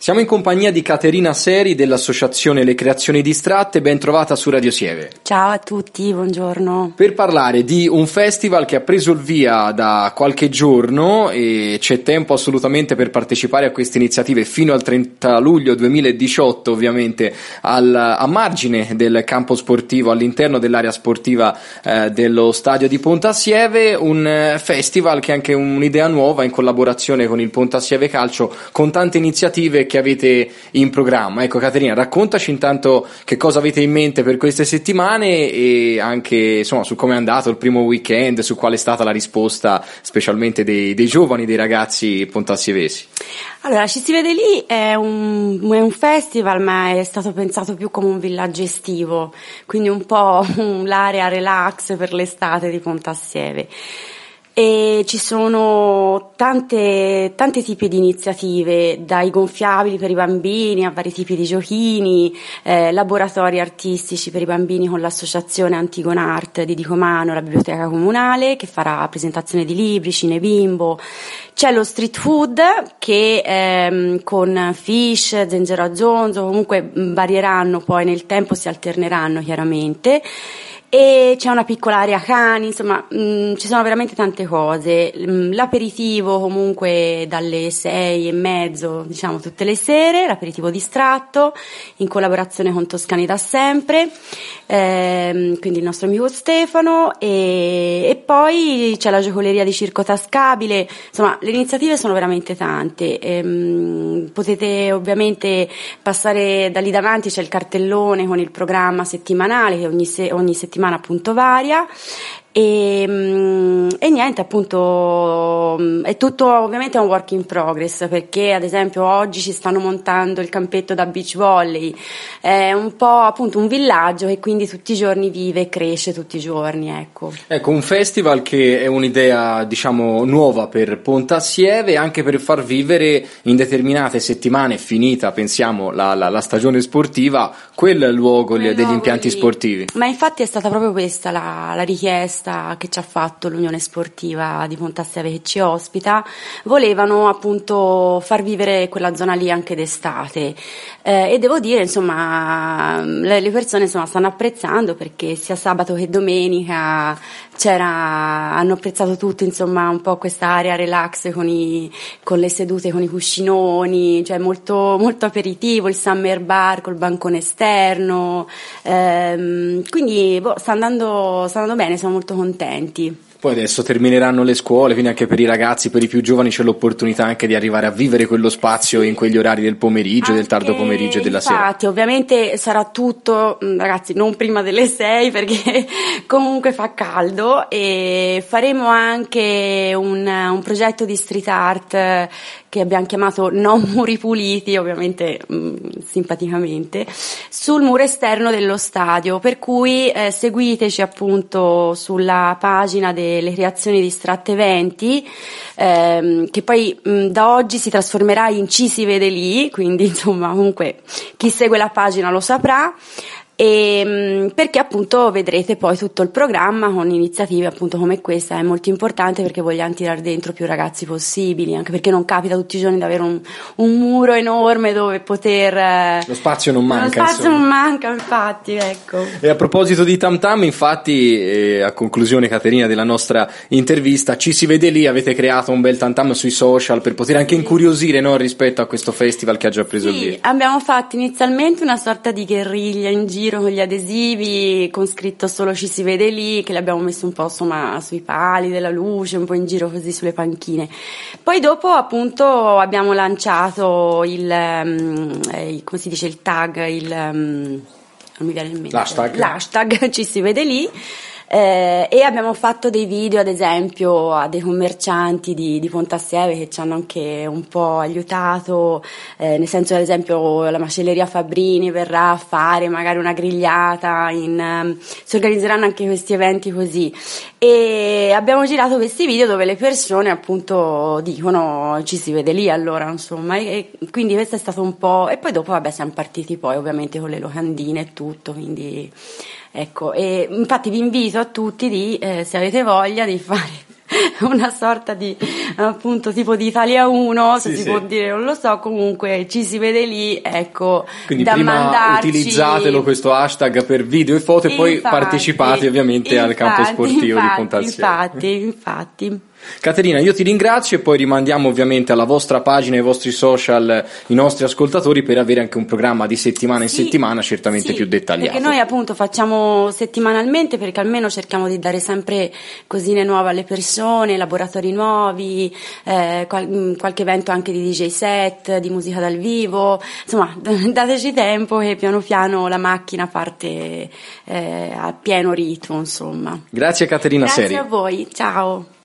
Siamo in compagnia di Caterina Seri dell'associazione Le Creazioni Distratte, ben trovata su Radio Sieve. Ciao a tutti, buongiorno. Per parlare di un festival che ha preso il via da qualche giorno e c'è tempo assolutamente per partecipare a queste iniziative fino al 30 luglio 2018, ovviamente a margine del campo sportivo, all'interno dell'area sportiva dello stadio di Pontassieve, un festival che è anche un'idea nuova in collaborazione con il Pontassieve Calcio, con tante iniziative che avete in programma. Ecco, Caterina, raccontaci intanto che cosa avete in mente per queste settimane e anche insomma su come è andato il primo weekend, su qual è stata la risposta specialmente dei giovani, dei ragazzi pontassievesi. Allora, Ci si vede lì è un festival, ma è stato pensato più come un villaggio estivo, quindi un po' l'area relax per l'estate di Pontassieve. E ci sono tanti tipi di iniziative, dai gonfiabili per i bambini a vari tipi di giochini, laboratori artistici per i bambini con l'associazione Antigonart di Dicomano, la biblioteca comunale, che farà presentazione di libri, cinebimbo. C'è lo street food che con fish, zenzero a zonzo, comunque varieranno poi nel tempo, si alterneranno chiaramente. E c'è una piccola area cani, insomma, ci sono veramente tante cose. L'aperitivo comunque dalle 6:30, diciamo tutte le sere, l'aperitivo distratto, in collaborazione con Toscani da sempre, quindi il nostro amico Stefano, e poi c'è la giocoleria di Circo Tascabile. Insomma, le iniziative sono veramente tante. Potete ovviamente passare da lì davanti, c'è il cartellone con il programma settimanale che ogni settimana appunto varia e niente, appunto è tutto ovviamente un work in progress, perché ad esempio oggi ci stanno montando il campetto da beach volley, è un po' appunto un villaggio che quindi tutti i giorni vive e cresce tutti i giorni, ecco, un festival che è un'idea diciamo nuova per Pontassieve, anche per far vivere in determinate settimane, finita pensiamo la stagione sportiva, quel luogo degli impianti sportivi. Ma infatti è stata proprio questa la richiesta che ci ha fatto l'Unione Sportiva di Pontassieve che ci ospita. Volevano appunto far vivere quella zona lì anche d'estate, e devo dire insomma le persone insomma stanno apprezzando, perché sia sabato che domenica hanno apprezzato tutti insomma un po' questa area relax con le sedute, con i cuscinoni, cioè molto, molto aperitivo, il summer bar col bancone esterno, quindi sta andando bene, siamo molto contenti. Poi adesso termineranno le scuole, quindi anche per i ragazzi, per i più giovani c'è l'opportunità anche di arrivare a vivere quello spazio in quegli orari del pomeriggio, anche del tardo pomeriggio e della sera. Infatti, ovviamente sarà tutto, ragazzi, non prima delle 6 perché comunque fa caldo, e faremo anche un progetto di street art che abbiamo chiamato Non Muri Puliti, ovviamente simpaticamente, sul muro esterno dello stadio, per cui seguiteci appunto sulla pagina delle Creazioni Distratte Eventi, che poi da oggi si trasformerà in Ci si vede lì, quindi insomma comunque chi segue la pagina lo saprà. E perché appunto vedrete poi tutto il programma con iniziative appunto come questa. È molto importante perché vogliamo tirare dentro più ragazzi possibili, anche perché non capita tutti i giorni di avere un muro enorme dove poter lo spazio non manca, infatti, ecco. E a proposito di Tam Tam, infatti a conclusione, Caterina, della nostra intervista, Ci si vede lì, avete creato un bel Tam Tam sui social per poter anche incuriosire, no, rispetto a questo festival che ha già preso il via. Abbiamo fatto inizialmente una sorta di guerriglia in giro con gli adesivi con scritto solo Ci si vede lì, che li abbiamo messo un po' insomma sui pali della luce, un po' in giro così sulle panchine. Poi dopo appunto abbiamo lanciato come si dice, il tag, non mi viene in mente, l'hashtag Ci si vede lì. E abbiamo fatto dei video ad esempio a dei commercianti di Pontassieve che ci hanno anche un po' aiutato, nel senso ad esempio la macelleria Fabbrini verrà a fare magari una grigliata, si organizzeranno anche questi eventi così, e abbiamo girato questi video dove le persone appunto dicono Ci si vede lì, allora insomma, e quindi questo è stato un po', e poi dopo siamo partiti poi ovviamente con le locandine e tutto, quindi ecco, e infatti vi invito a tutti se avete voglia di fare una sorta di appunto tipo di Italia 1, se sì, si può dire, non lo so, comunque ci si vede lì, ecco. Quindi da prima mandarci. Utilizzatelo questo hashtag per video e foto e poi partecipate ovviamente al campo sportivo di Pontassieve. Infatti. Caterina, io ti ringrazio e poi rimandiamo ovviamente alla vostra pagina, ai vostri social, i nostri ascoltatori per avere anche un programma di settimana in settimana certamente più dettagliato. Perché noi appunto facciamo settimanalmente, perché almeno cerchiamo di dare sempre cosine nuove alle persone, laboratori nuovi, qualche evento anche di DJ set, di musica dal vivo, insomma dateci tempo e piano piano la macchina parte a pieno ritmo, insomma. Grazie Caterina Grazie Seri. a voi, ciao.